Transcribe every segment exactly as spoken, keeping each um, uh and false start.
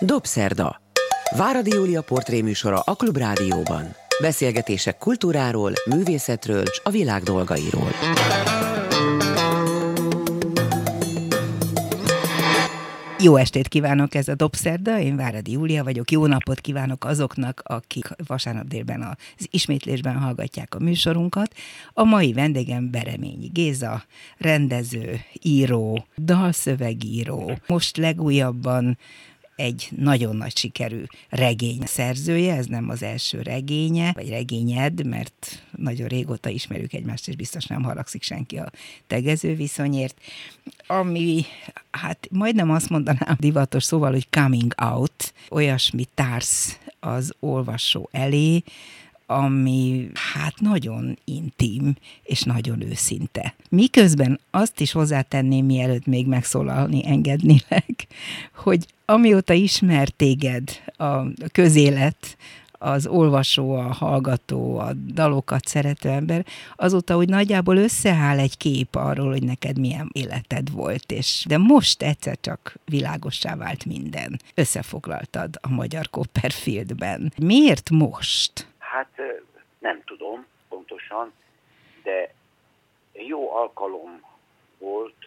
Dobszerda. Váradi Júlia portréműsora a Klubrádióban. Beszélgetések kultúráról, művészetről és a világ dolgairól. Jó estét kívánok, ez a Dobszerda, én Váradi Júlia vagyok. Jó napot kívánok azoknak, akik vasárnap délben az ismétlésben hallgatják a műsorunkat. A mai vendégem Bereményi Géza, rendező, író, dalszövegíró. Most legújabban egy nagyon nagy sikerű regény szerzője, ez nem az első regénye, vagy regényed, mert nagyon régóta ismerjük egymást, és biztos nem haragszik senki a tegező viszonyért. Ami, hát majdnem azt mondanám divatos szóval, hogy coming out, olyasmi társz az olvasó elé, ami hát nagyon intim és nagyon őszinte. Miközben azt is hozzátenném, mielőtt még megszólalni engednélek, hogy amióta ismer téged a közélet, az olvasó, a hallgató, a dalokat szerető ember, azóta úgy nagyjából összeáll egy kép arról, hogy neked milyen életed volt, és de most egyszer csak világossá vált minden. Összefoglaltad a Magyar Copperfieldben. Miért most? Hát nem tudom pontosan, de jó alkalom volt,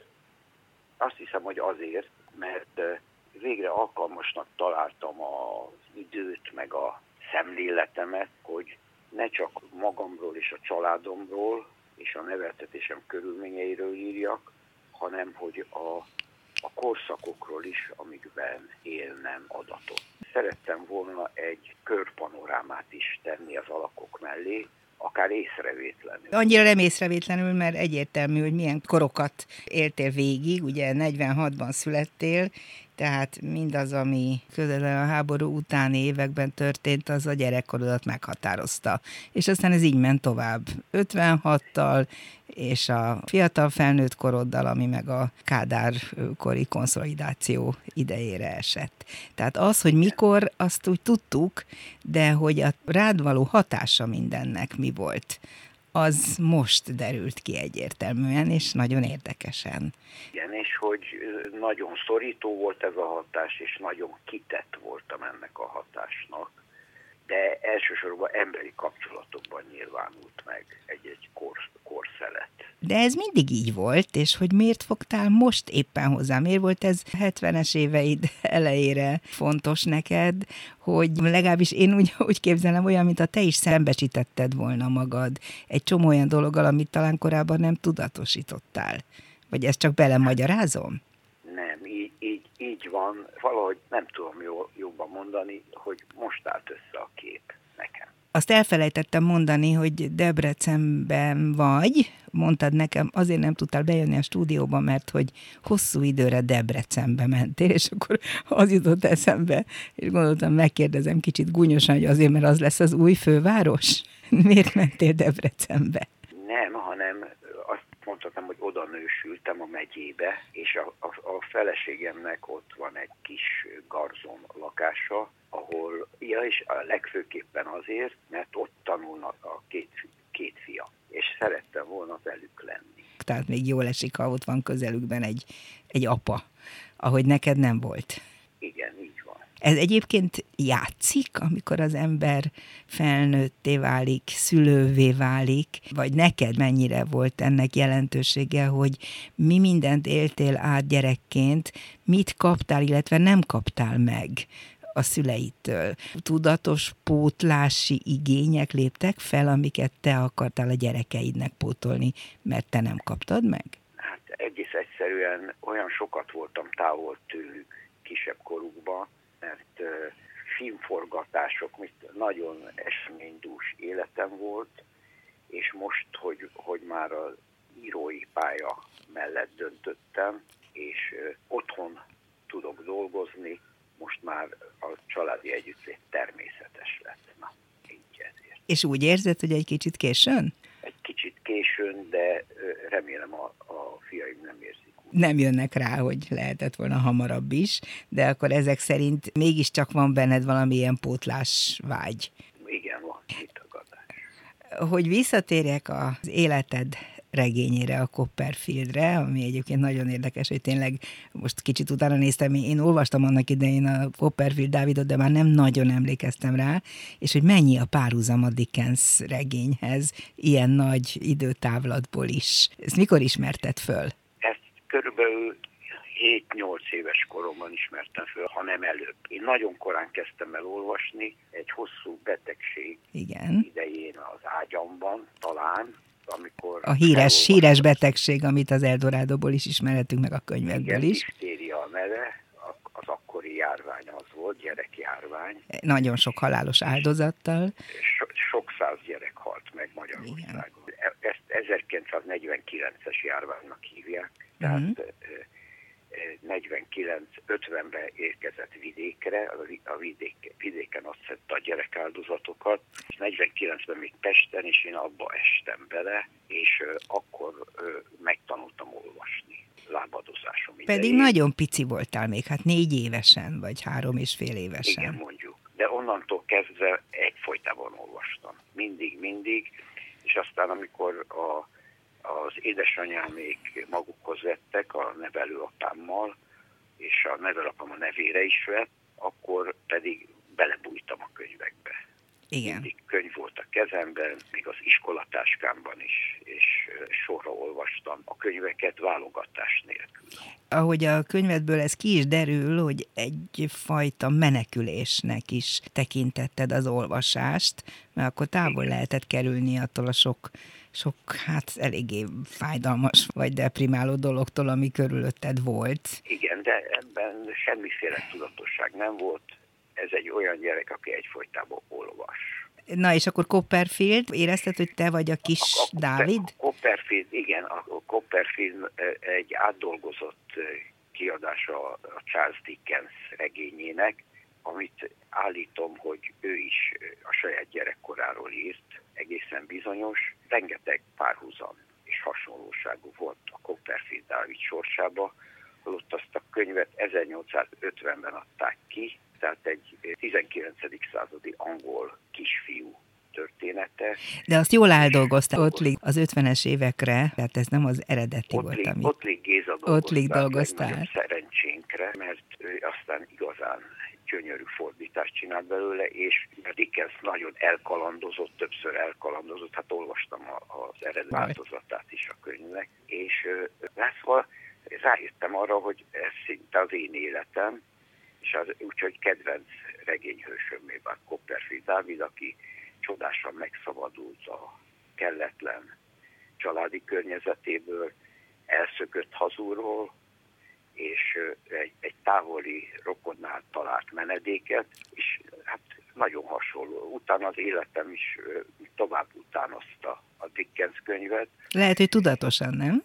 azt hiszem, hogy azért, mert végre alkalmasnak találtam az időt, meg a szemléletemet, hogy ne csak magamról és a családomról és a neveltetésem körülményeiről írjak, hanem hogy a, a korszakokról is, amikben élnem adatot. Szerettem volna egy körpanorámát is tenni az alakok mellé, akár észrevétlenül. Annyira nem észrevétlenül, mert egyértelmű, hogy milyen korokat éltél végig, ugye negyvenhatban születtél, tehát mindaz, ami közvetlenül a háború utáni években történt, az a gyerekkorodat meghatározta. És aztán ez így ment tovább. ötvenhattal és a fiatal felnőtt koroddal, ami meg a Kádár-kori konszolidáció idejére esett. Tehát az, hogy mikor, azt úgy tudtuk, de hogy a rád való hatása mindennek mi volt, az most derült ki egyértelműen, és nagyon érdekesen. Igen, és hogy nagyon szorító volt ez a hatás, és nagyon kitett voltam ennek a hatásnak, de elsősorban emberi kapcsolatokban nyilvánult meg egy-egy kor, korszelet. De ez mindig így volt, és hogy miért fogtál most éppen hozzá? Miért volt ez hetvenes éveid elejére fontos neked, hogy legalábbis én úgy, úgy képzelem olyan, mint a te is szembesítetted volna magad egy csomó olyan dologgal, amit talán korábban nem tudatosítottál. Vagy ezt csak belemagyarázom? Nem, így, így, így van. Valahogy nem tudom jól, jobban mondani, hogy most állt össze a kép nekem. Azt elfelejtettem mondani, hogy Debrecenben vagy, mondtad nekem, azért nem tudtál bejönni a stúdióba, mert hogy hosszú időre Debrecenbe mentél, és akkor az jutott eszembe, és gondoltam, megkérdezem kicsit gúnyosan, hogy azért, mert az lesz az új főváros? Miért mentél Debrecenbe? Nem, hanem azt mondhatom, hogy oda nősültem a megyébe, és a, a, a feleségemnek ott van egy kis garzon lakása, ahol, ja, és a legfőképpen azért, mert ott tanulnak a két, két fia, és szerettem volna velük lenni. Tehát még jól esik, ha ott van közelükben egy, egy apa, ahogy neked nem volt. Igen, így van. Ez egyébként játszik, amikor az ember felnőtté válik, szülővé válik, vagy neked mennyire volt ennek jelentősége, hogy mi mindent éltél át gyerekként, mit kaptál, illetve nem kaptál meg a szüleitől. Tudatos pótlási igények léptek fel, amiket te akartál a gyerekeidnek pótolni, mert te nem kaptad meg? Hát egész egyszerűen olyan sokat voltam távol tőlük kisebb korukban, mert uh, filmforgatások, mit nagyon eseménydús életem volt, és most, hogy, hogy már az írói pálya mellett döntöttem, és uh, otthon tudok dolgozni, most már a családi együttlét természetes lett. Na, így ezért. És úgy érzed, hogy egy kicsit későn? Egy kicsit későn, de remélem a, a fiaim nem érzik úgy. Nem jönnek rá, hogy lehetett volna hamarabb is, de akkor ezek szerint mégiscsak van benned valamilyen pótlás vágy. Igen, van kitagadás. Hogy visszatérjek az életed regényére, a Copperfieldre, ami egyébként nagyon érdekes, hogy tényleg most kicsit utána néztem, én olvastam annak idején a Copperfield Dávidot, de már nem nagyon emlékeztem rá, és hogy mennyi a párhuzam a Dickens regényhez, ilyen nagy időtávlatból is. Ezt mikor ismerted föl? Ezt körülbelül hét-nyolc éves koromban ismertem föl, ha nem előbb. Én nagyon korán kezdtem el olvasni, egy hosszú betegség Igen. idején az ágyamban talán, amikor... A híres, híres betegség, amit az Eldorádóból is ismerhetünk, meg a könyvekből igen, is. diftéria a neve, az akkori járvány az volt, gyerekjárvány. Nagyon sok halálos áldozattal. So, sok száz gyerek halt meg Magyarországon. Igen. Ezt ezerkilencszáznegyvenkilences járványnak hívják, tehát uh-huh. negyvenkilenc ötvenben érkezett vidékre, a vidék, vidéken azt szedte a gyerekáldozatokat, negyvenkilencben még Pesten, és én abba estem bele, és akkor megtanultam olvasni lábadozásom idején. Pedig nagyon pici voltál még, hát négy évesen, vagy három és fél évesen. Igen, mondjuk. De onnantól kezdve egyfolytában olvastam. Mindig, mindig, és aztán amikor a az édesanyámék magukhoz vettek a nevelőapámmal, és a nevelőapám a nevére is vett, akkor pedig belebújtam a könyvekbe. Igen. Mindig könyv volt a kezemben, még az iskolatáskámban is, és sorra olvastam a könyveket válogatás nélkül. Ahogy a könyvedből ez ki is derül, hogy egyfajta menekülésnek is tekintetted az olvasást, mert akkor távol Igen. lehetett kerülni attól a sok sok, hát eléggé fájdalmas vagy deprimáló dologtól, ami körülötted volt. Igen, de ebben semmiféle tudatosság nem volt. Ez egy olyan gyerek, aki egyfolytában olvas. Na és akkor Copperfield, érezted, hogy te vagy a kis a, a Dávid? A Copperfield, igen, a Copperfield egy átdolgozott kiadása a Charles Dickens regényének, amit állítom, hogy ő is a saját gyerekkoráról írt, egészen bizonyos, rengeteg párhuzam és hasonlóságú volt a Copperfield Dávid sorsába, holott azt a könyvet ezernyolcszázötvenben adták ki, tehát egy tizenkilencedik századi angol kisfiú története. De azt jól áldolgozta Ottlik az ötvenes évekre, tehát ez nem az eredeti Ottlik, volt, amit... Ottlik Géza Ottlik dolgoztál. Szerencsénkre, mert ő aztán igazán gyönyörű fordítást csinált belőle, és a Dickens nagyon elkalandozott, többször elkalandozott, hát olvastam az eredet változatát is a könyvnek, és látszva rájöttem arra, hogy ez szinte az én életem, és az, úgyhogy kedvenc regényhősömmé vált Copperfield Dávid, aki csodásan megszabadult a kelletlen családi környezetéből, elszökött hazulról, és egy, egy távoli rokonnál talált menedéket, és hát nagyon hasonló. Utána az életem is tovább utánozta a Dickens könyvet. Lehet, hogy tudatosan, nem?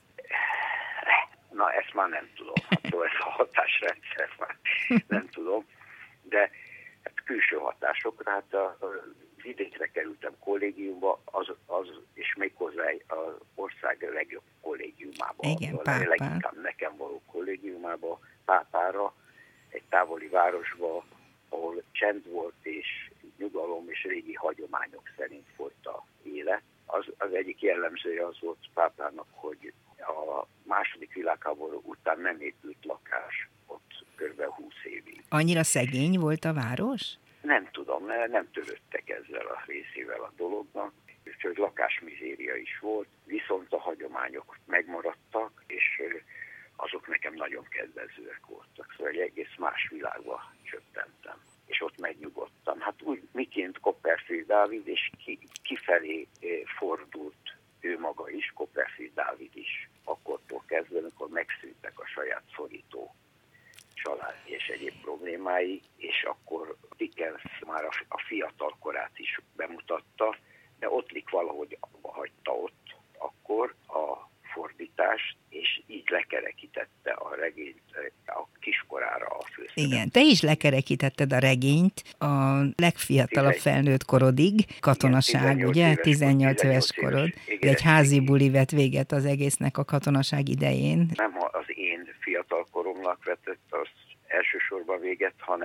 Na, ezt már nem tudom. Hát ez a hatásrendszer már nem tudom. De hát külső hatásokra, hát a, a vidékre kerültem kollégiumba, az, az, és méghozzá az ország legjobb kollégiumába. Igen, a leginkább nekem való kollégiumába, Pápára, egy távoli városba, ahol csend volt és nyugalom és régi hagyományok szerint folyt a élet. Az, az egyik jellemzője az volt Pápának, hogy a második világháború után nem épült lakás ott kb. húsz évig. Annyira szegény volt a város? Nem tudom, nem törődtek ezzel a részével a dolognak, úgyhogy lakásmizéria is volt, viszont a hagyományok megmaradtak, és azok nekem nagyon kedvezőek voltak. Szóval egy egész más világba csöppentem, és ott megnyugodtam. Hát úgy, miként Copperfield Dávid, és ki, kifelé fordult ő maga is, Copperfield Dávid is, akkortól kezdve, amikor megszűntek a saját szorító család és egyéb problémái, és akkor Dickens már a, a fiatal korát is bemutatta, de Ottlik valahogy abba hagyta ott akkor a fordítást, és így lekerekítette a regényt a kiskorára a főszereplőt. Igen, te is lekerekítetted a regényt a legfiatalabb felnőtt korodig, katonaság, igen, ugye, tizennyolc éves korod. Igen, egy házi buli vett véget az egésznek a katonaság idején. Nem az én fiatal koromnak vetett az elsősorban véget, hanem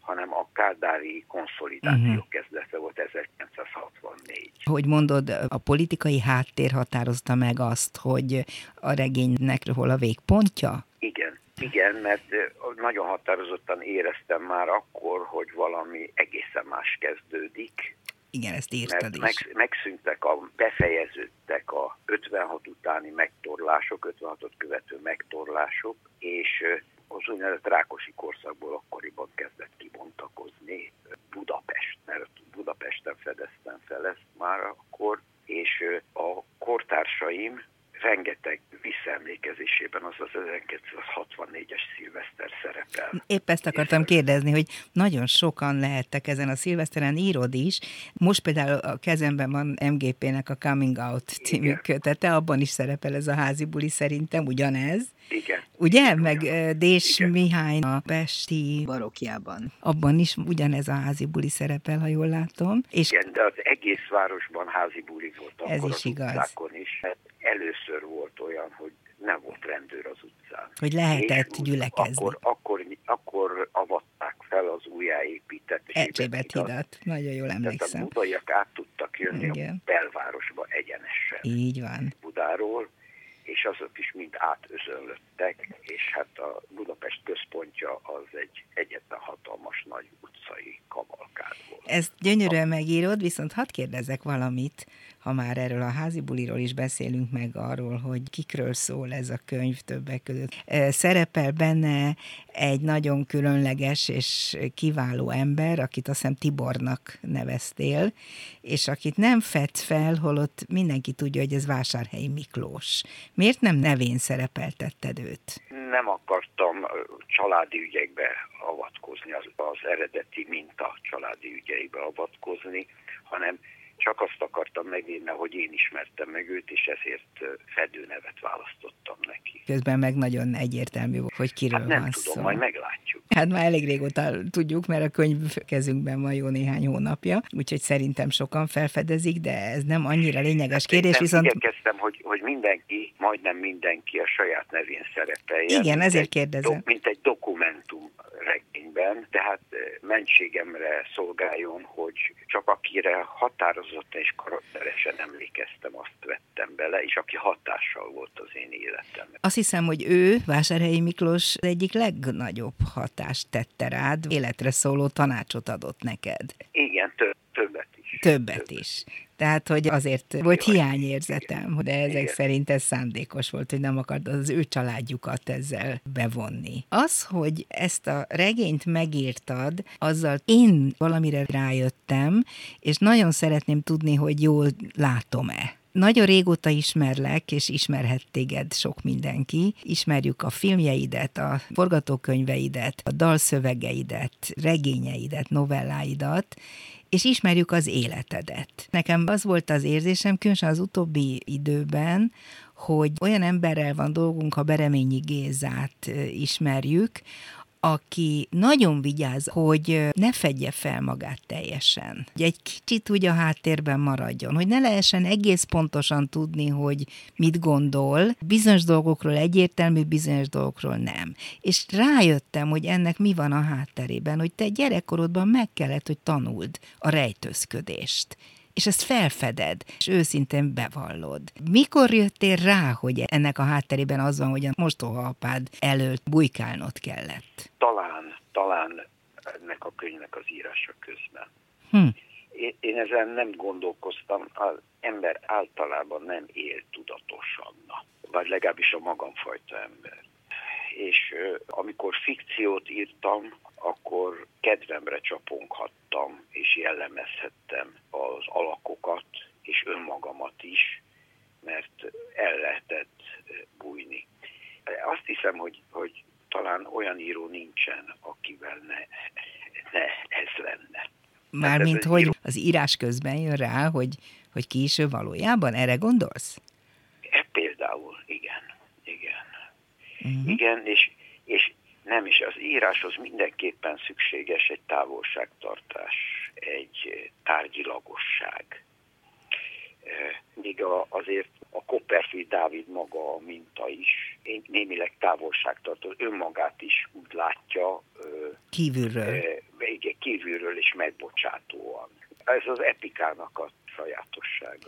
hanem a kádári konszolidáció uh-huh. kezdete volt ezerkilencszázhatvannégy. Hogy mondod, a politikai háttér határozta meg azt, hogy a regénynek hol a végpontja? Igen, igen, mert nagyon határozottan éreztem már akkor, hogy valami egészen más kezdődik. Igen, ezt írtad mert is. Meg, megszűntek, a, befejeződtek a ötvenhat utáni megtorlások, ötvenhatot követő megtorlások, és az úgynevezett Rákosi korszakból akkoriban kezdett kibontakozni Budapest, mert Budapesten fedeztem fel ezt már akkor, és a kortársaim rengeteg visszaemlékezésében az az ezerkilencszázhatvannégyes szilveszter szerepel. Épp ezt akartam kérdezni, hogy nagyon sokan lehettek ezen a szilveszteren, írod is. Most például a kezemben van em gé pének a Coming Out című Igen. kötete, abban is szerepel ez a házi buli, szerintem ugyanez. Igen. Ugye? Igen, meg ugyan. Dés Igen. Mihály a pesti barokjában. Abban is ugyanez a házi buli szerepel, ha jól látom. És Igen, de az egész városban házi buli volt akkor ez is az igaz. utcákon is. Először volt olyan, hogy nem volt rendőr az utcán. Hogy lehetett és gyülekezni. Akkor, akkor, akkor avatták fel az újjáépített Erzsébet hidat. Nagyon jól emlékszem. Tehát a budaiak át tudtak jönni Igen. a belvárosba egyenesen. Így van. Budáról, és azok is mind átözönlöttek, és hát a Budapest központja az egy egyetlen hatalmas nagy utcai kavalkád volt. Ezt gyönyörűen megírod, viszont hadd kérdezzek valamit, ha már erről a házi buliról is beszélünk, meg arról, hogy kikről szól ez a könyv többek között. Szerepel benne egy nagyon különleges és kiváló ember, akit azt hiszem Tibornak neveztél, és akit nem fed fel, holott mindenki tudja, hogy ez Vásárhelyi Miklós. Miért nem nevén szerepeltetted őt? Nem akartam családi ügyekbe avatkozni, az, az eredeti minta családi ügyeibe avatkozni, hanem csak azt akartam megírni, hogy én ismertem meg őt, és ezért fedőnevet választottam neki. Közben meg nagyon egyértelmű, hogy kiről hát nem van tudom, szó. majd meglátjuk. Hát már elég régóta tudjuk, mert a könyv kezünkben van jó néhány hónapja, úgyhogy szerintem sokan felfedezik, de ez nem annyira lényeges kérdés, viszont... Igyekeztem, hogy, hogy mindenki, majdnem mindenki a saját nevén szerepeljen. Igen, ezért kérdezem. Do, mint egy dokumentum regényben, tehát mentségemre szolgáljon, hogy csak akire határozottan és karakteresen emlékeztem, azt vettem bele, és aki hatással volt az én életemben. Azt hiszem, hogy ő, Vásárhelyi Miklós egyik legnagyobb hatást tette rád, életre szóló tanácsot adott neked. Igen, több, többet is. Többet, többet is. Tehát, hogy azért volt Jó, hiányérzetem, de ezek igen. szerint ez szándékos volt, hogy nem akart az ő családjukat ezzel bevonni. Az, hogy ezt a regényt megírtad, azzal én valamire rájöttem, és nagyon szeretném tudni, hogy jól látom-e. Nagyon régóta ismerlek, és ismerhet téged sok mindenki. Ismerjük a filmjeidet, a forgatókönyveidet, a dalszövegeidet, regényeidet, novelláidat, és ismerjük az életedet. Nekem az volt az érzésem, különösen az utóbbi időben, hogy olyan emberrel van dolgunk, ha Bereményi Gézát ismerjük, aki nagyon vigyáz, hogy ne fedje fel magát teljesen. Hogy egy kicsit úgy a háttérben maradjon, hogy ne lehessen egész pontosan tudni, hogy mit gondol, bizonyos dolgokról egyértelmű, bizonyos dolgokról nem. És rájöttem, hogy ennek mi van a hátterében, hogy te gyerekkorodban meg kellett, hogy tanuld a rejtőzködést. És ezt felfeded, és őszintén bevallod. Mikor jöttél rá, hogy ennek a hátterében az van, hogy a mostohaapád előtt bujkálnod kellett? Talán, talán ennek a könyvnek az írása közben. Hm. Én, én ezen nem gondolkoztam, az ember általában nem él tudatosan, vagy legalábbis a magamfajta ember. És amikor fikciót írtam, akkor kedvemre csaponghattam, és jellemezhettem az alakokat, és önmagamat is, mert el lehetett bújni. Azt hiszem, hogy, hogy talán olyan író nincsen, akivel ne, ne ez lenne. Mármint, hogy író... az írás közben jön rá, hogy, hogy ki is ő valójában? Erre gondolsz? Például, igen. Igen, uh-huh. igen és, és nem is, az íráshoz mindenképpen szükséges egy távolságtartás, egy tárgyilagosság. Míg a, azért a Copperfield Dávid maga a minta is, némileg távolságtartó, önmagát is úgy látja. Kívülről. E, mindenről és megbocsátóan. Ez az epikának a sajátossága.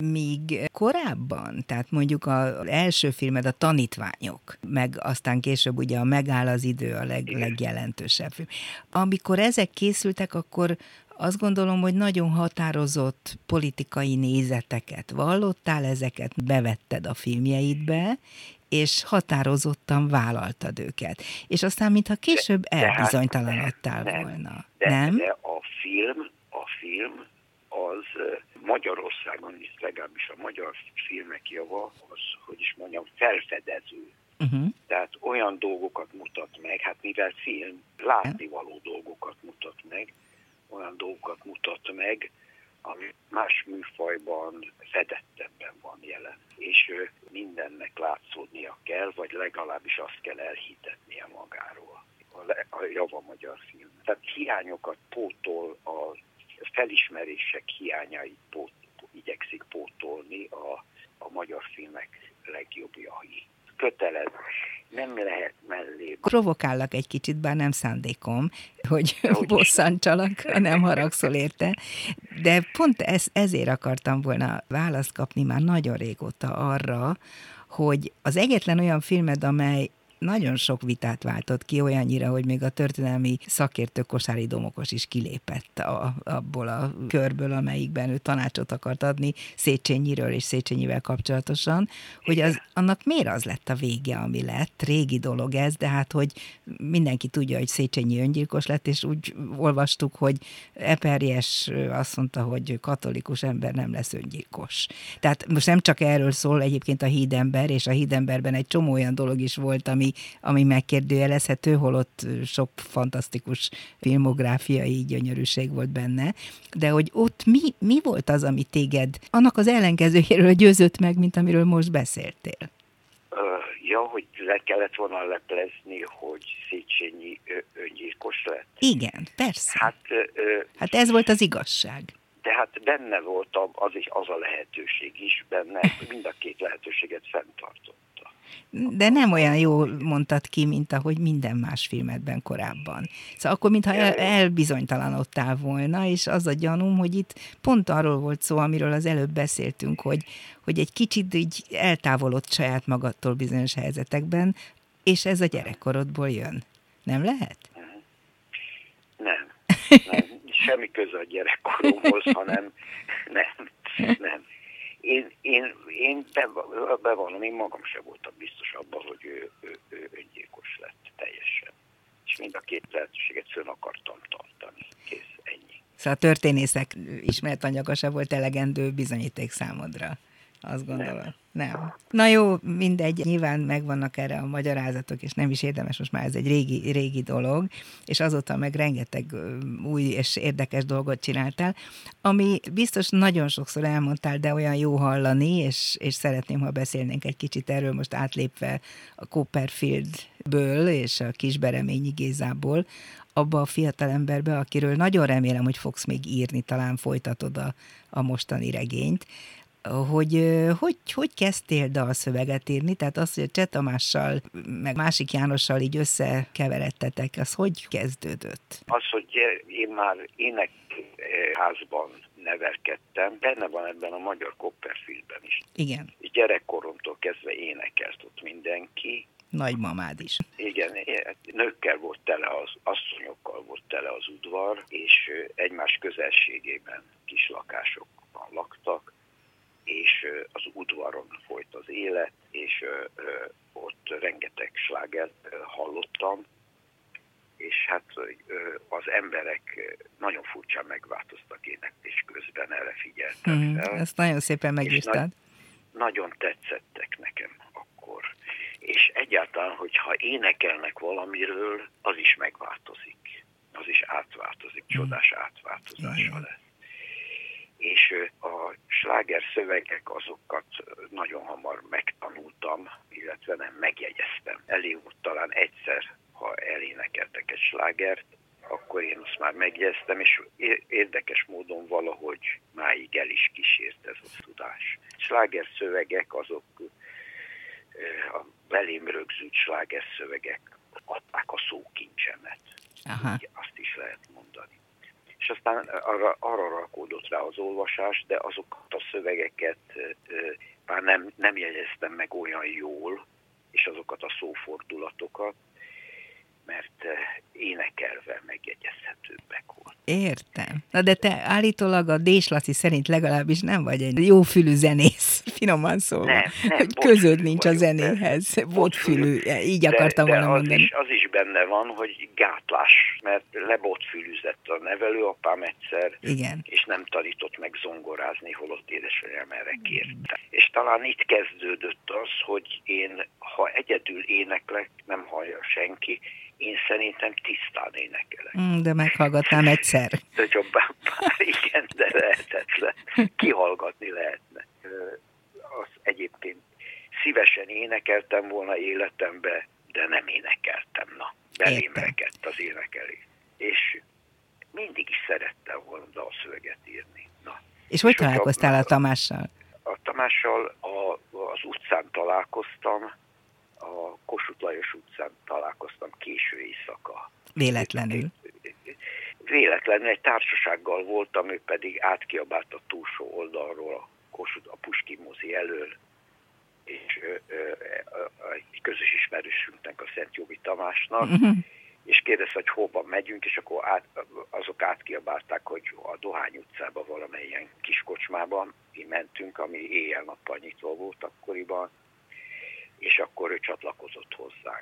Míg korábban, tehát mondjuk az első filmed a Tanítványok, meg aztán később ugye a Megáll az idő a leg, legjelentősebb film. Amikor ezek készültek, akkor azt gondolom, hogy nagyon határozott politikai nézeteket vallottál, ezeket bevetted a filmjeidbe, és határozottan vállaltad őket. És aztán, mintha később de, de elbizonytalanodtál nem, volna. De, nem? De a film, a film az Magyarországon is, legalábbis a magyar filmek java, az, hogy is mondjam, felfedező. Uh-huh. Tehát olyan dolgokat mutat meg, hát mivel film, látnivaló dolgokat mutat meg, olyan dolgokat mutat meg, ami más műfajban fedettebben van jelen. És mindennek látszódnia kell, vagy legalábbis azt kell elhitetnie magáról. A, le, a java magyar film. Tehát hiányokat pótol, a felismerések hiányait pót, igyekszik pótolni a, a magyar filmek legjobbjai. Kötelező. Nem lehet mellé. Provokállak egy kicsit, bár nem szándékom, hogy bosszantsalak, ha nem haragszol érte. De pont ez, ezért akartam volna választ kapni már nagyon régóta arra, hogy az egyetlen olyan filmed, amely nagyon sok vitát váltott ki, olyannyira, hogy még a történelmi szakértő Kosári Domokos is kilépett a, abból a körből, amelyikben ő tanácsot akart adni Széchenyiről és Széchenyivel kapcsolatosan, hogy az, annak miért az lett a vége, ami lett. Régi dolog ez, de hát, hogy mindenki tudja, hogy Széchenyi öngyilkos lett, és úgy olvastuk, hogy Eperjes azt mondta, hogy katolikus ember nem lesz öngyilkos. Tehát most nem csak erről szól egyébként a Hídember, és a Hídemberben egy csomó olyan dolog is volt, ami ami megkérdőjelezhető, holott sok fantasztikus filmográfiai gyönyörűség volt benne, de hogy ott mi, mi volt az, ami téged annak az ellenkezőjéről győzött meg, mint amiről most beszéltél? Uh, ja, hogy le kellett volna leplezni, hogy Széchenyi öngyilkos lett? Igen, persze. Hát, uh, hát ez volt az igazság. De hát benne volt az, is, az a lehetőség is benne, mind a két lehetőséget fenntartott. De nem olyan jól mondtad ki, mint ahogy minden más filmedben korábban. Szóval akkor, mintha el, elbizonytalanodtál volna, és az a gyanúm, hogy itt pont arról volt szó, amiről az előbb beszéltünk, hogy, hogy egy kicsit így eltávolodsz saját magadtól bizonyos helyzetekben, és ez a gyerekkorodból jön. Nem lehet? Nem. nem. Semmi köze a gyerekkoromhoz, hanem nem. Nem. Én, én, én bevallom, én magam sem voltam biztos abban, hogy ő, ő, ő öngyilkos lett teljesen. És mind a két lehetőséget fönn akartam tartani. Kész, ennyi. Szóval a történészek ismert anyaga se volt elegendő bizonyíték számodra, azt gondolom. Nem. nem. Na jó, mindegy, nyilván megvannak erre a magyarázatok, és nem is érdemes, most már ez egy régi, régi dolog, és azóta meg rengeteg új és érdekes dolgot csináltál, ami biztos nagyon sokszor elmondtál, de olyan jó hallani, és, és szeretném, ha beszélnénk egy kicsit erről, most átlépve a Copperfieldből és a Kisbereményi Gézából, abba a fiatalemberbe, akiről nagyon remélem, hogy fogsz még írni, talán folytatod a, a mostani regényt, hogy, hogy hogy kezdtél dalszöveget írni, tehát az, hogy a Cseh Tamással, meg másik Jánossal így összekeveredtetek, az hogy kezdődött? Az, hogy én már énekházban nevelkedtem, benne van ebben a magyar Copperfieldben is. Igen. Gyerekkoromtól kezdve énekelt ott mindenki. Nagymamád is. Igen, nőkkel volt tele, az asszonyokkal volt tele az udvar, és egymás közelségében kis lakásokban laktak, és az udvaron folyt az élet, és ott rengeteg slágert hallottam, és hát az emberek nagyon furcsán megváltoztak éneklés közben, erre figyeltem hmm, fel. Ezt nagyon szépen megírtad. Nagy, nagyon tetszettek nekem akkor. És egyáltalán, hogyha énekelnek valamiről, az is megváltozik. Az is átváltozik, csodás átváltozása hmm. lesz. És a sláger szövegek, azokat nagyon hamar megtanultam, illetve nem megjegyeztem. Elég volt talán egyszer, ha elénekeltek egy slágert, akkor én azt már megjegyeztem, és érdekes módon valahogy máig el is kísért ez a tudás. Sláger szövegek, azok a belém rögzült sláger szövegek adták a szókincsemet. Aha. Azt is lehet mondani. És aztán arra, arra rakódott rá az olvasás, de azokat a szövegeket már nem, nem jegyeztem meg olyan jól, és azokat a szófordulatokat, mert énekelve megjegyezhetőbbek volt. Értem. Na de te állítólag a Dés Laci szerint legalábbis nem vagy egy jófülű zenész, finoman szólva. Nem, nem, hogy közöd nincs a vagyok, zenéhez. Botfülű, így de, akartam de volna az mondani. Is, az is benne van, hogy gátlás, mert lebotfülűzett a nevelőapám egyszer, igen. És nem tanított meg zongorázni, holott édesanyám erre kérte. És talán itt kezdődött az, hogy én, ha egyedül éneklek, nem hallja senki, én szerintem tisztán énekelek. Mm, de meghallgatnám egyszer. De bár, bár igen, de lehetetlen. Kihallgatni lehetne. Az egyébként szívesen énekeltem volna életembe, de nem énekeltem. Na, belém rekedt az énekelés. És mindig is szerettem volna dalszöveget írni. Na. És hogy és találkoztál a Tamással? A Tamással a, az utcán találkoztam, a Kossuth Lajos utcán találkoztam késő éjszaka. Véletlenül? Véletlenül egy társasággal voltam, ő pedig átkiabált a túlsó oldalról a Kossuth, a Puskin mozi elől, és ö, ö, ö, egy közös ismerősünknek, a Szent Jogi Tamásnak, uh-huh. és kérdezte, hogy hova megyünk, és akkor át, azok átkiabálták, hogy a Dohány utcában valamilyen kis kocsmában mi mentünk, ami éjjel-nappal nyitva volt akkoriban, és akkor ő csatlakozott hozzánk.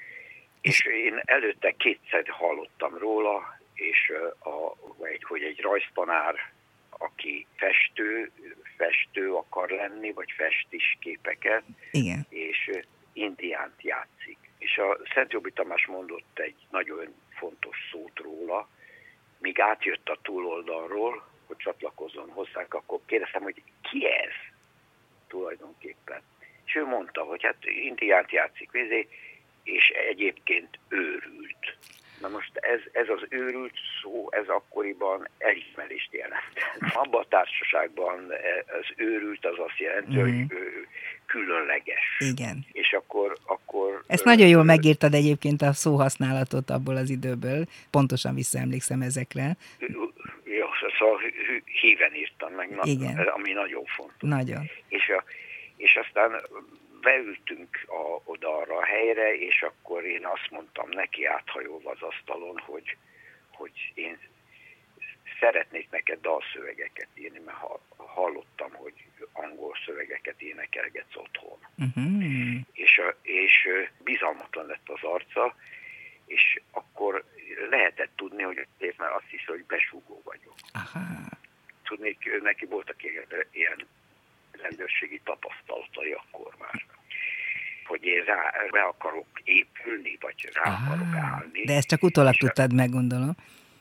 És én előtte kétszer hallottam róla, és a, hogy egy rajztanár, aki festő, festő akar lenni, vagy fest is képeket, igen. és indiánt játszik. És a Szent Jogi Tamás mondott egy nagyon fontos szót róla, míg átjött a túloldalról, hogy csatlakozzon hozzánk, akkor kérdeztem, hogy ki ez tulajdonképpen. És ő mondta, hogy hát indiánt játszik vizé, és egyébként őrült. Na most ez, ez az őrült szó, ez akkoriban elismerést jelent. Abban a társaságban az őrült az azt jelenti, mm. hogy különleges. Igen. És akkor... akkor Ezt ö, nagyon jól megírtad egyébként a szóhasználatot abból az időből. Pontosan visszaemlékszem ezekre. Jó, szóval híven írtam meg, igen. ami nagyon fontos. Nagyon. És, a, és aztán beültünk a, oda arra a helyre, és akkor én azt mondtam neki áthajolva az asztalon, hogy, hogy én szeretnék neked dalszövegeket írni, mert hallottam, hogy angol szövegeket énekelgetsz otthon. Uh-huh. És, és bizalmatlan lett az arca, és akkor lehetett tudni, hogy épp már azt hisz, hogy besúgó vagyok. Aha. Tudni, neki voltak ilyen, ilyen rendőrségi tapasztalatai akkor már, hogy én rá, rá akarok épülni, vagy rá ah, akarok állni. De ezt csak utólag tudtad meg, gondolom.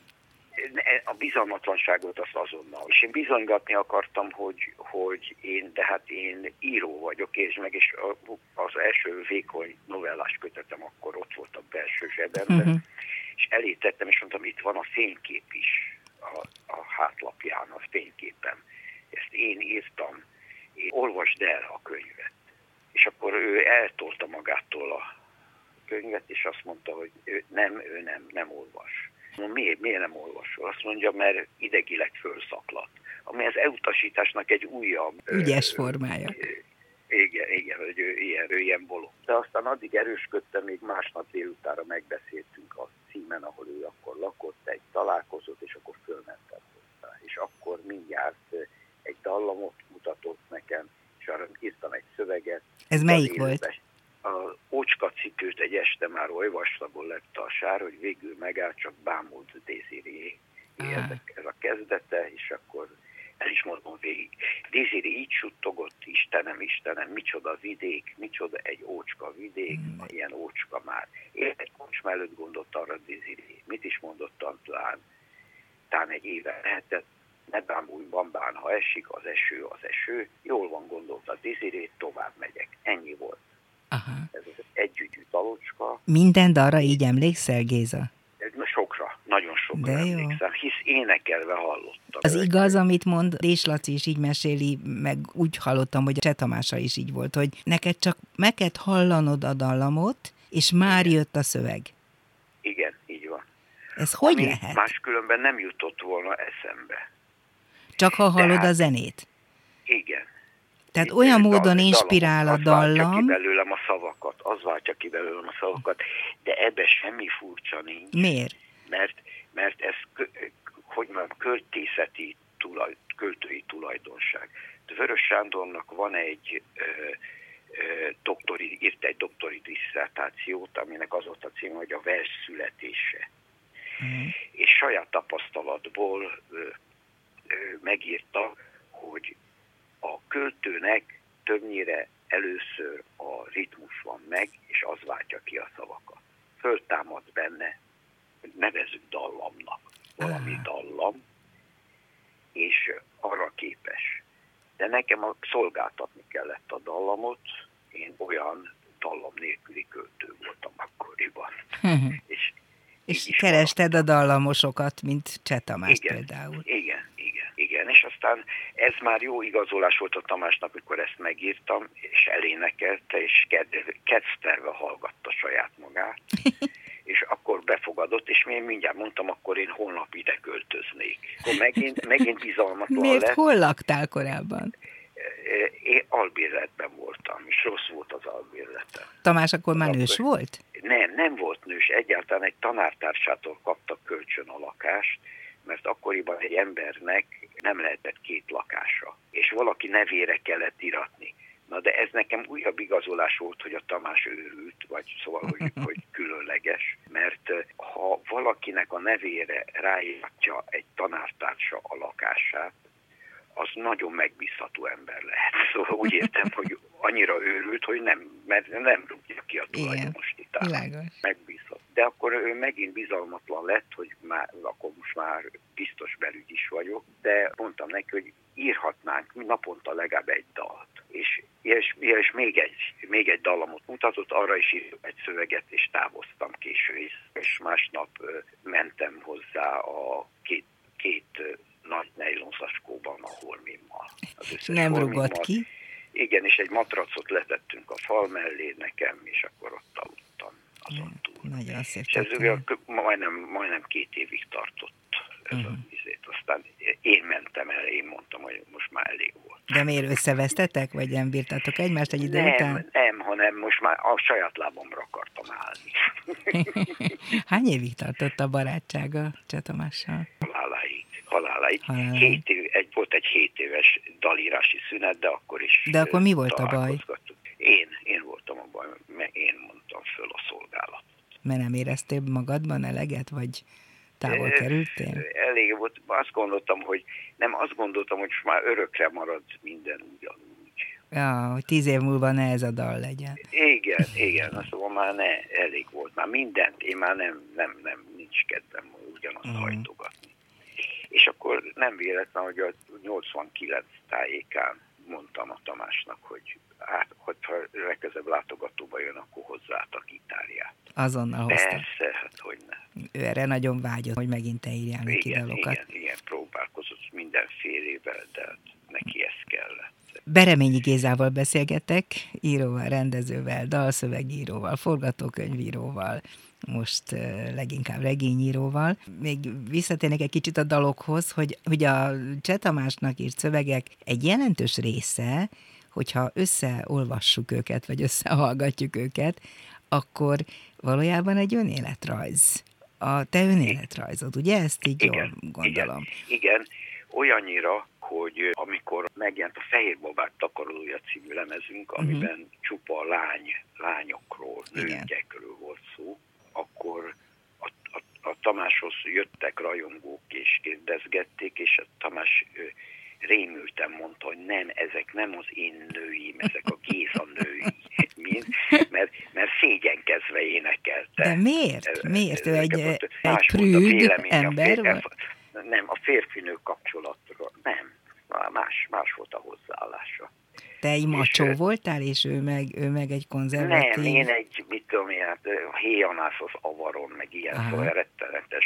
A bizalmatlanságot azt azonnal. És én bizonygatni akartam, hogy, hogy én, de hát én író vagyok, és meg is az első vékony novellás kötetem akkor ott volt a belső zsebemben, uh-huh. és elétettem, és mondtam, itt van a fénykép is a, a hátlapján, a fényképen. Ezt én írtam, én olvasd el a könyvet. És akkor ő eltolta magától a könyvet, és azt mondta, hogy ő nem, ő nem, nem olvas. Mondom, miért, miért nem olvasol? Azt mondja, mert idegileg fölszaklat. Ami az elutasításnak egy újabb... Ügyes formája. Igen, igen, hogy ő ilyen, ő ilyen bolond. De aztán addig erősködtem, még másnap délutánra megbeszéltünk a címen, ahol ő akkor lakott, egy találkozott, és akkor fölmentem hozzá. És akkor mindjárt egy dallamot mutatott nekem, és arra írtam egy szöveget. Ez melyik volt? A Ócska cipőt egy este már oly vastagon lett a sár, hogy végül megállt, csak bámult Désiré. Ez, ez a kezdete, és akkor el is mondom végig. Désiré így suttogott, Istenem, Istenem, micsoda vidék, micsoda egy ócska vidék, mm. ilyen ócska már. Én egy kocsma előtt gondolt arra Désiré. Mit is mondottam talán? Tán egy éve lehetett, ne bámulj bambán, ha esik, az eső, az eső. Jól van, gondolta Désiré, tovább megyek. Ennyi volt. Aha. Ez az együgyű dalocska. Minden dalra így emlékszel, Géza? Sokra, nagyon sokra de emlékszem, hisz énekelve hallottam. Az igaz, amit mond Dés Laci is így meséli, meg úgy hallottam, hogy a Cseh Tamással is így volt, hogy neked csak meg kell hallanod a dallamot, és már igen. jött a szöveg. Igen, így van. Ez hogy ami lehet? máskülönben nem jutott volna eszembe. Csak ha hallod Tehát, a zenét? Igen. Tehát olyan módon inspirál a az váltja ki dallam. belőlem a szavakat, az váltja ki belőlem a szavakat, de ebben semmi furcsa nincs. Miért? Mert, mert ez, hogy mondjam, költészeti tulaj, költői tulajdonság. Vörös Sándornak van egy ö, ö, doktori, írt egy doktori disszertációt, aminek az volt a címe, hogy a vers születése. Mm. És saját tapasztalatból ö, ö, megírta, hogy a költőnek többnyire először a ritmus van meg, és az váltja ki a szavakat. Föltámad benne, nevezzük dallamnak, valami dallam, és arra képes. De nekem a, szolgáltatni kellett a dallamot, én olyan dallam nélküli költő voltam akkoriban. Uh-huh. És, és kerested maradtam. A dallamosokat, mint Cseh Tamás igen, például. Igen, igen, igen. És aztán ez már jó igazolás volt a Tamásnak, amikor ezt megírtam, és elénekelte, és kedvterve hallgatta saját magát. És akkor befogadott, és én mindjárt mondtam, akkor én holnap ide költöznék. Akkor megint, megint bizalmatlan Miért? lett. Hol laktál korábban? Én albérletben voltam, és rossz volt az albérletem. Tamás akkor már nős volt? Nem, nem volt nős. Egyáltalán egy tanártársától kaptak kölcsön a lakást, mert akkoriban egy embernek nem lehetett két lakása, és valaki nevére kellett iratni. Na de ez nekem újabb igazolás volt, hogy a Tamás őrült, vagy szóval, hogy, hogy különleges, mert ha valakinek a nevére ráírhatja egy tanártársa a lakását, az nagyon megbízható ember lehet. Szóval úgy értem, hogy annyira őrült, hogy nem, mert nem rúgja ki a tulajdonosítást. Megbízható. De akkor ő megint bizalmatlan lett, hogy már, akkor most már biztos belügy is vagyok, de mondtam neki, hogy írhatnánk naponta legalább egy dalt. És, és, és még, egy, még egy dallamot mutatott, arra is írtam egy szöveget, és távoztam késő is. És másnap mentem hozzá a két, két nagy nejlonzacskóban a holmimmal. Nem rugott ki? Igen, és egy matracot letettünk a fal mellé nekem, és akkor ott aludtam azon túl. Nagyon szép. És ez majdnem, majdnem két évig tartott ez uh-huh. a vizét. Aztán én mentem el, én mondtam, hogy most már elég volt. De miért összevesztetek, vagy nem bírtátok egymást egy idő nem, után? Nem, hanem most már a saját lábamra akartam állni. Hány évig tartott a barátsága Cseh Tamással? Haláláig. Haláláig. Haláláig. Hét év, egy, volt egy hét éves dalírási szünet, de akkor is... De akkor mi volt a baj? Én, én voltam a baj, mert én mondtam föl a szolgálatot. Mert nem éreztél magadban eleget, vagy távol kerültél? Elég volt, azt gondoltam, hogy nem, azt gondoltam, hogy már örökre marad minden ugyanúgy. Ja, hogy tíz év múlva ne ez a dal legyen. Igen, igen, azt mondom, már ne, elég volt. Már mindent, én már nem, nem, nem, nincs kedvem ugyanazt mm. hajtogatni. És akkor nem véletlen, hogy a nyolcvankilenc tájékán mondtam a Tamásnak, hogy hát, hogyha legközelebb látogatóba jön, akkor hozzá a gitárját. Azonnal hozta. Persze, hát hogy ne. Ő erre nagyon vágyott, hogy megint te írjál neki igen, dalokat. Igen, igen, próbálkozott mindenfélével, de neki ez kellett. Bereményi Gézával beszélgetek, íróval, rendezővel, dalszövegíróval, forgatókönyvíróval, most leginkább regényíróval. Még visszatérnek egy kicsit a dalokhoz, hogy, hogy a Cseh Tamásnak írt szövegek egy jelentős része, hogyha összeolvassuk őket, vagy összehallgatjuk őket, akkor valójában egy önéletrajz. A te önéletrajzod, ugye? Ezt így igen, jól gondolom. Igen, igen, olyannyira, hogy amikor megjelent a Fehér Babák takarolója című lemezünk, amiben uh-huh. csupa lány, lányokról, nőgyekről volt szó, akkor a, a, a Tamáshoz jöttek rajongók és kérdezgették, és a Tamás rémülten mondta, hogy nem, ezek nem az én nőim, ezek a Géza női, mint, mert, mert szégyenkezve énekelte. De miért? Miért? Ő egy, egy prűd ember vagy? Nem, a férfinő kapcsolatról, nem, más, más volt a hozzáállása. Te egy macsó voltál, és ő meg, ő meg egy konzervatív? Nem, én egy, mit tudom én, hát héjanász az avaron, meg ilyen, aha. Szóval rettenetes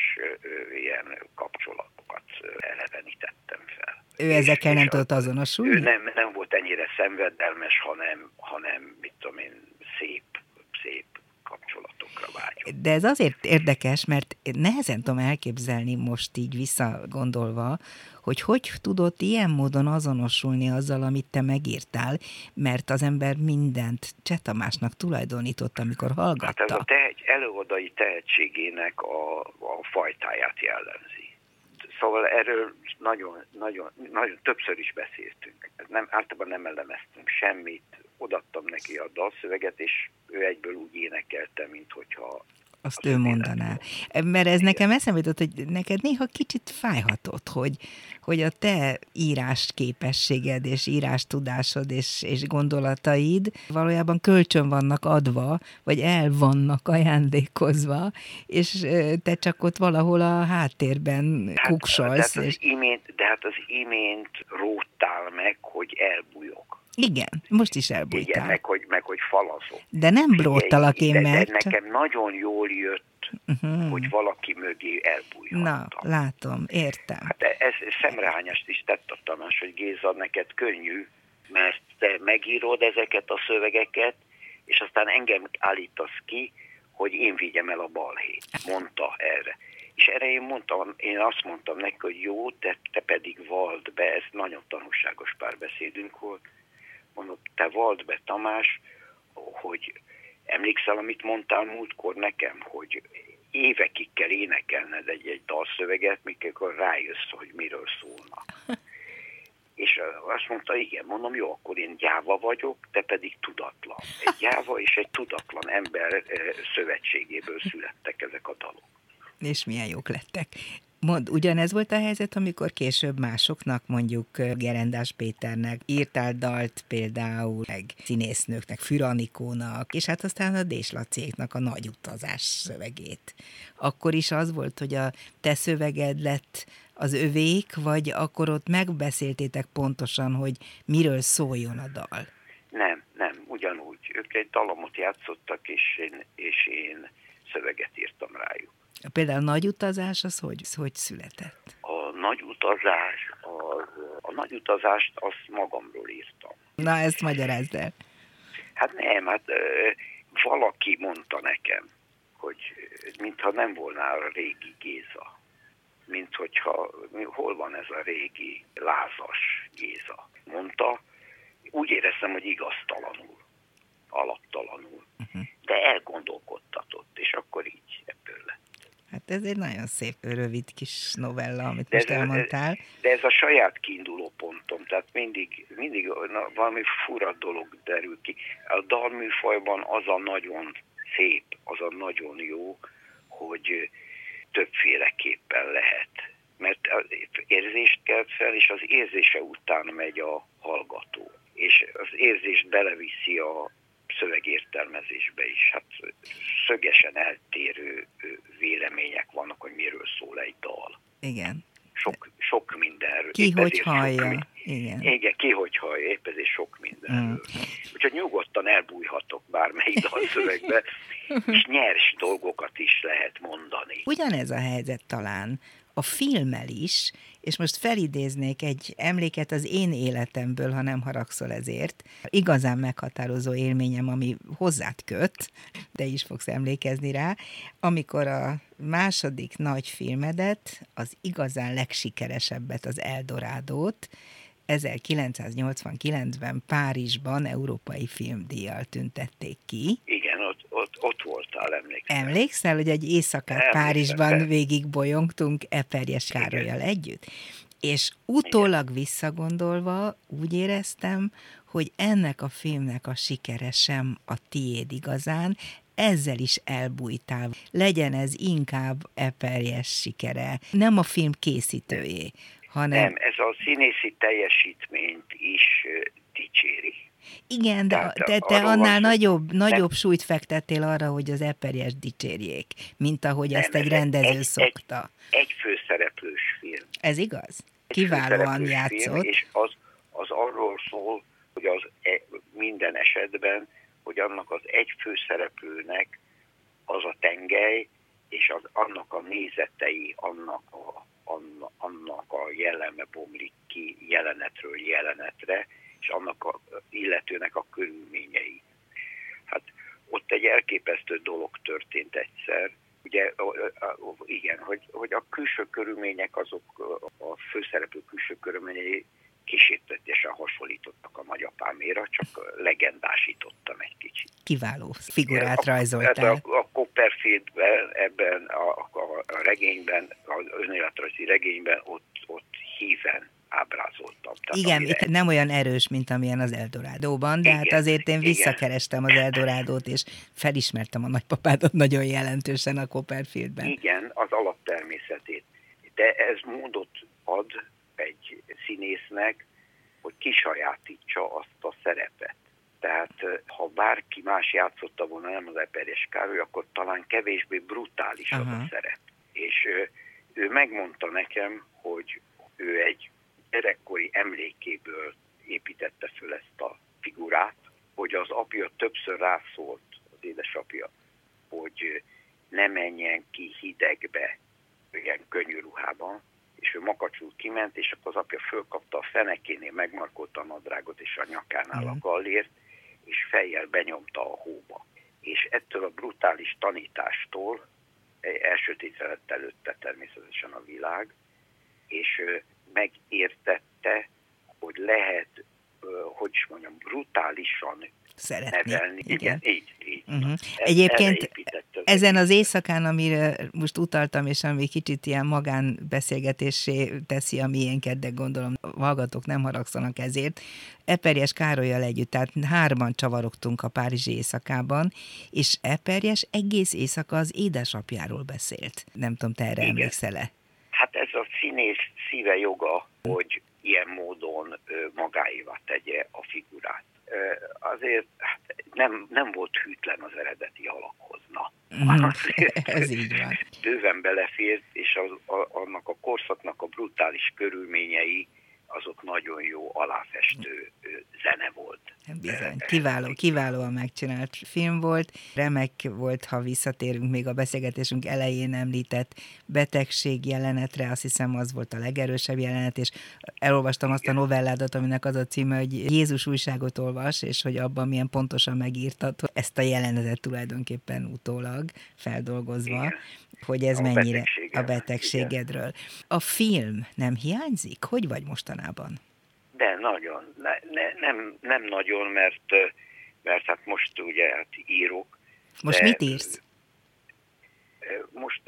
ilyen kapcsolatokat elevenítettem fel. Ő és, ezekkel és nem tudott azonosulni? Ő nem, nem volt ennyire szenvedelmes, hanem, hanem mit tudom én, szép, szép kapcsolatok. dalokra vágyom. De ez azért érdekes, mert nehezen tudom elképzelni most így visszagondolva, hogy hogy tudott ilyen módon azonosulni azzal, amit te megírtál, mert az ember mindent Cseh Tamásnak tulajdonított, amikor hallgatta. Hát ez a tehet, előadai tehetségének a, a fajtáját jellemzi. Szóval erről nagyon, nagyon, nagyon többször is beszéltünk. Nem, általában nem elemeztünk semmit, odaadtam neki a dalszöveget, és ő egyből úgy énekelte, mint hogyha... Azt ő mondaná. Mert ez igen. Nekem eszembe jutott, hogy neked néha kicsit fájhatott, hogy, hogy a te írás képességed, és írás tudásod, és, és gondolataid valójában kölcsön vannak adva, vagy el vannak ajándékozva, és te csak ott valahol a háttérben hát, kuksolsz. De hát, és... az imént, de hát az imént róttál meg, hogy elbújok. Igen, most is elbújtál. Igen, meg hogy, meg, hogy falazok. De nem bróttalak én de, meg. De nekem nagyon jól jött, uh-huh. hogy valaki mögé elbújhattam. Na, látom, értem. Hát ez szemrehányást is tett a Tamás, hogy Géza, neked könnyű, mert te megírod ezeket a szövegeket, és aztán engem állítasz ki, hogy én vigyem el a balhét. Mondta erre. És erre én mondtam, én azt mondtam neki, hogy jó, de te pedig vald be, ez nagyon tanulságos párbeszédünk volt. Mondom, te vald be, Tamás, hogy emlékszel, amit mondtál múltkor nekem, hogy évekig kell énekelned egy-egy dalszöveget, mikor rájössz, hogy miről szólnak. És azt mondta, igen, mondom, jó, akkor én gyáva vagyok, te pedig tudatlan. Egy gyáva és egy tudatlan ember szövetségéből születtek ezek a dalok. És milyen jók lettek. Mond, ugyanez volt a helyzet, amikor később másoknak, mondjuk Gerendás Péternek írtál dalt például, meg színésznőknek, Füranikónak, és hát aztán a Dés Lacéknak a Nagy utazás szövegét. Akkor is az volt, hogy a te szöveged lett az övék, vagy akkor ott megbeszéltétek pontosan, hogy miről szóljon a dal? Nem, nem, ugyanúgy. Ők egy dalomot játszottak, és én, és én szöveget írtam rájuk. Például a Nagy utazás, az hogy, hogy született? A nagy utazás, a, a nagy utazást azt magamról írtam. Na, ezt magyarázd el. Hát nem, hát ö, valaki mondta nekem, hogy mintha nem volna a régi Géza. Mint hogyha, hol van ez a régi lázas Géza. Mondta, úgy éreztem, hogy igaztalanul, alaptalanul. Uh-huh. De elgondolkodtatott, és akkor így ebből lett. Hát ez egy nagyon szép, rövid kis novella, amit de most ez, elmondtál. De ez a saját kiinduló pontom, tehát mindig, mindig na, valami fura dolog derül ki. A dalműfajban az a nagyon szép, az a nagyon jó, hogy többféleképpen lehet. Mert az érzést kelt fel, és az érzése után megy a hallgató. És az érzést beleviszi a szövegértelmezésbe is. Hát szögesen eltérő vélemények vannak, hogy miről szól egy dal. Igen. Sok, sok mindenről. Ki épp hogy hallja. Sok, igen. Igen, ki hogy hallja, épp ezért sok mindenről. Mm. Úgyhogy nyugodtan elbújhatok bármelyik dalszövegbe, és nyers dolgokat is lehet mondani. Ugyanez a helyzet talán a filmmel is, és most felidéznék egy emléket az én életemből, ha nem haragszol ezért. Igazán meghatározó élményem, ami hozzád köt, de is fogsz emlékezni rá, amikor a második nagy filmedet, az igazán legsikeresebbet, az Eldorádót, ezerkilencszáznyolcvankilencben Párizsban európai filmdíjjal tüntették ki. Igen, ott, ott, ott voltál, emlékszel. Emlékszel, hogy egy éjszakát Emlékszel. Párizsban végig bolyongtunk Eperjes Károllyal együtt? És utólag Igen. visszagondolva úgy éreztem, hogy ennek a filmnek a sikere sem a tiéd igazán, ezzel is elbújtál. Legyen ez inkább Eperjes sikere, nem a film készítőjé, hanem... Nem, ez a színészi teljesítményt is uh, dicséri. Igen, de te, te annál nagyobb, nagyobb súlyt fektettél arra, hogy az Eperjes dicsérjék, mint ahogy nem, ezt egy rendező egy, szokta. Egy, egy főszereplős film. Ez igaz? Egy Kiválóan játszott. Film, és az, az arról szól, hogy az e, minden esetben, hogy annak az egy főszereplőnek az a tengely, és az, annak a nézetei, annak a, annak, annak a jelleme bomlik ki jelenetről jelenetre, és annak a illetőnek a körülményei. Hát ott egy elképesztő dolog történt egyszer. Ugye igen, hogy, hogy a külső körülmények, azok a főszereplő külső körülményei kísértetiesen hasonlítottak a nagyapáméra, csak legendásítottam egy kicsit. Kiváló figurát a, rajzoltál. A, a Copperfieldben, ebben a, a, a regényben, az önéletrajzi regényben ott, ott híven ábrázoltam. Tehát igen, amire... itt nem olyan erős, mint amilyen az Eldorádóban, de igen, hát azért én visszakerestem az Eldorádót, és felismertem a nagypapádat nagyon jelentősen a Copperfieldben. Igen, az alaptermészetét. De ez módot ad egy színésznek, hogy kisajátítsa azt a szerepet. Tehát ha bárki más játszotta volna, nem az Eperjes Károly, akkor talán kevésbé brutális az Aha. a szerep. És ő, ő megmondta nekem, hogy ő egy gyerekkori emlékéből építette föl ezt a figurát, hogy az apja többször rászólt, az édesapja, hogy ne menjen ki hidegbe, ilyen könnyű ruhában, és ő makacsul kiment, és akkor az apja fölkapta a fenekénél, megmarkolta a nadrágot, és a nyakánál mm. a gallért, és fejjel benyomta a hóba. És ettől a brutális tanítástól elsötétedett lett előtte természetesen a világ, és megértette, hogy lehet, hogy is mondjam, brutálisan szeretni. Nevelni. Igen, igen, így. így. Uh-huh. Egyébként ezen az éjszakán, amire most utaltam, és ami kicsit ilyen magánbeszélgetésé teszi a miénket, de gondolom a hallgatók nem haragszanak ezért, Eperjes Károllyal együtt, tehát hárman csavarogtunk a párizsi éjszakában, és Eperjes egész éjszaka az édesapjáról beszélt. Nem tudom, te erre emlékszel-e? Hát ez a színész szíve joga, hogy ilyen módon magáévá tegye a figurát. Azért hát nem, nem volt hűtlen az eredeti alakhoz. Na. Ez így van. Bőven belefért, és az, a, annak a korszaknak a brutális körülményei, azok nagyon jó aláfestő zene volt. Bizony. Kiváló, kiválóan megcsinált film volt. Remek volt, ha visszatérünk még a beszélgetésünk elején említett betegség jelenetre, azt hiszem az volt a legerősebb jelenet, és elolvastam azt a novelládat, aminek az a címe, hogy Jézus újságot olvas, és hogy abban milyen pontosan megírtad ezt a jelenetet tulajdonképpen utólag feldolgozva, igen. hogy ez a mennyire a betegségedről. Igen. A film nem hiányzik? Hogy vagy mostanában? De nagyon. Ne, ne, nem, nem nagyon, mert, mert hát most ugye hát írok. Most mit írsz? Most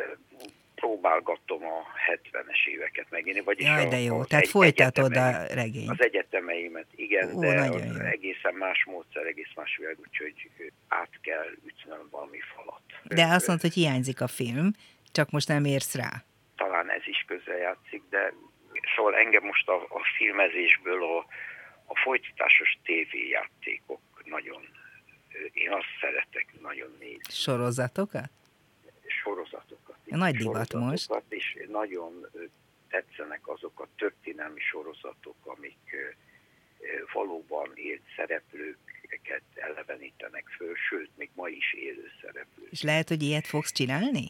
próbálgatom a hetvenes éveket megírni. Vagyis Jaj, de jó. A, Tehát folytatod a regényt. Az egyetemeimet, igen, Ó, de az egészen más módszer, egész más világ, úgyhogy át kell ütnöm valami falat. De azt mondod, hogy hiányzik a film, csak most nem érsz rá. Talán ez is közrejátszik, de szóval engem most a, a filmezésből a, a folytatásos tévéjátékok nagyon, én azt szeretek nagyon nézni. Sorozatokat? Sorozatokat. A nagy divat most. És nagyon tetszenek azok a történelmi sorozatok, amik valóban élt szereplőket elevenítenek föl, sőt, még ma is élő szereplők. És lehet, hogy ilyet fogsz csinálni?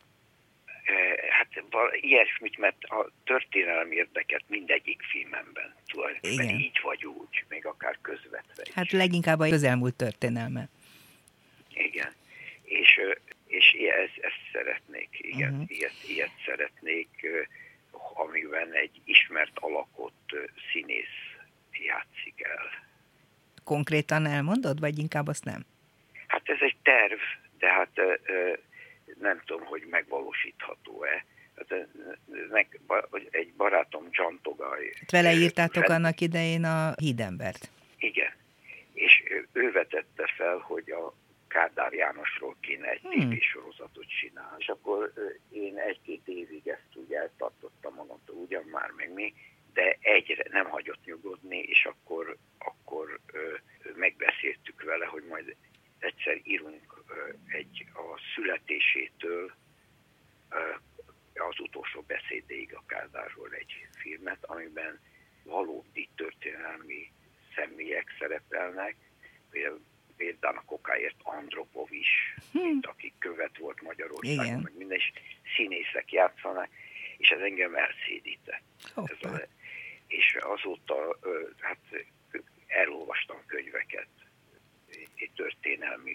Hát ilyesmit, mert a történelmi érdeket mindegyik filmemben tulajdonképpen így vagy úgy, még akár közvetve is. Hát leginkább a közelmúlt történelme. Igen, és, és ezt, ezt szeretnék, igen, uh-huh. ilyet, ilyet szeretnék, amiben egy ismert alakot színész játszik el. Konkrétan elmondod, vagy inkább azt nem? Hát ez egy terv, de hát nem tudom, hogy megvalósítható-e. Egy barátom John Togay. Vele írtátok fel... annak idején a Hídembert. Igen. És ő vetette fel, hogy a Kádár Jánosról kéne egy hmm. tévésorozatot csinálni. És akkor én egy-két évig ezt úgy eltartottam magamtól, ugyan már meg mi, de egyre nem hagyott nyugodni, és akkor, akkor megbeszéltük vele, hogy majd egyszer írunk egy a születésétől az utolsó beszédéig a Kádárról egy filmet, amiben valódi történelmi személyek szerepelnek, például a kokáért Andropov is, hmm. mint aki követ volt Magyarországon, meg minden, és színészek játszanak, és ez engem elszédített. Ez a, és azóta hát elolvastam könyveket, történelmi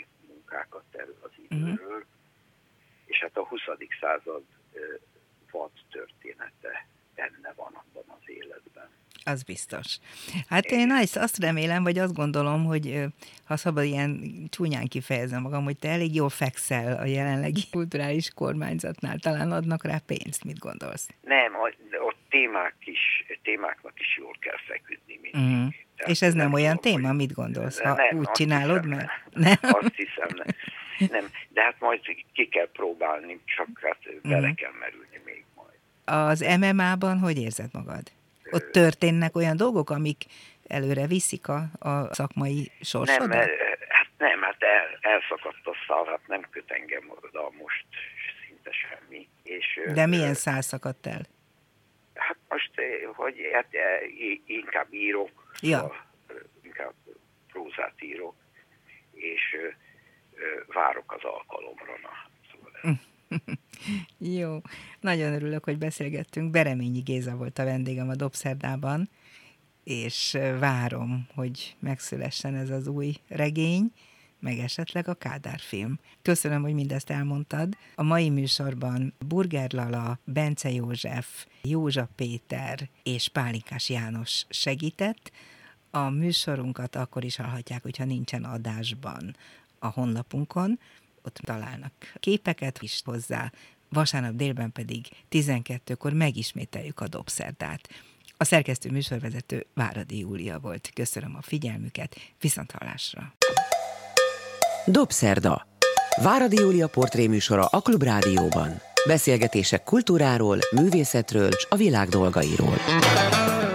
éjszakákat erről az időről, uh-huh. és hát a huszadik század vad története benne van abban az életben. Az biztos. Hát én azt remélem, vagy azt gondolom, hogy ha szabad ilyen csúnyán kifejezem magam, hogy te elég jól fekszel a jelenlegi kulturális kormányzatnál. Talán adnak rá pénzt, mit gondolsz? Nem, ott témák is, témáknak is jól kell feküdni mindig. Mm. És ez nem, nem olyan tudom, téma, mit gondolsz? Ha nem, úgy csinálod, hiszem, mert... Nem. Azt hiszem, nem. nem. De hát majd ki kell próbálni, csak hát bele mm. kell merülni még majd. Az em em á-ban hogy érzed magad? Ott történnek olyan dolgok, amik előre viszik a, a szakmai sorsodat? Nem, hát nem, hát el, elszakadt a szál, hát nem köt engem oda most szinte semmi. És, de milyen szál szakadt el? Hát most, hogy hát, inkább írok, ja. szóval, inkább prózát írok, és várok az alkalomra. Na, szóval Jó, nagyon örülök, hogy beszélgettünk. Bereményi Géza volt a vendégem a Dobszerdában, és várom, hogy megszülessen ez az új regény, meg esetleg a Kádár film. Köszönöm, hogy mindezt elmondtad. A mai műsorban Burger Lala, Bence József, Józsa Péter és Pálinkás János segített. A műsorunkat akkor is hallhatják, hogyha nincsen adásban a honlapunkon. Ott találnak képeket is hozzá, vasárnap délben pedig tizenkettőkor megismételjük a Dobszerdát. A szerkesztő műsorvezető Váradi Júlia volt. Köszönöm a figyelmüket, viszonthallásra! Dobszerda. Váradi Júlia portréműsora a Klubrádióban. Beszélgetések kultúráról, művészetről és a világ dolgairól.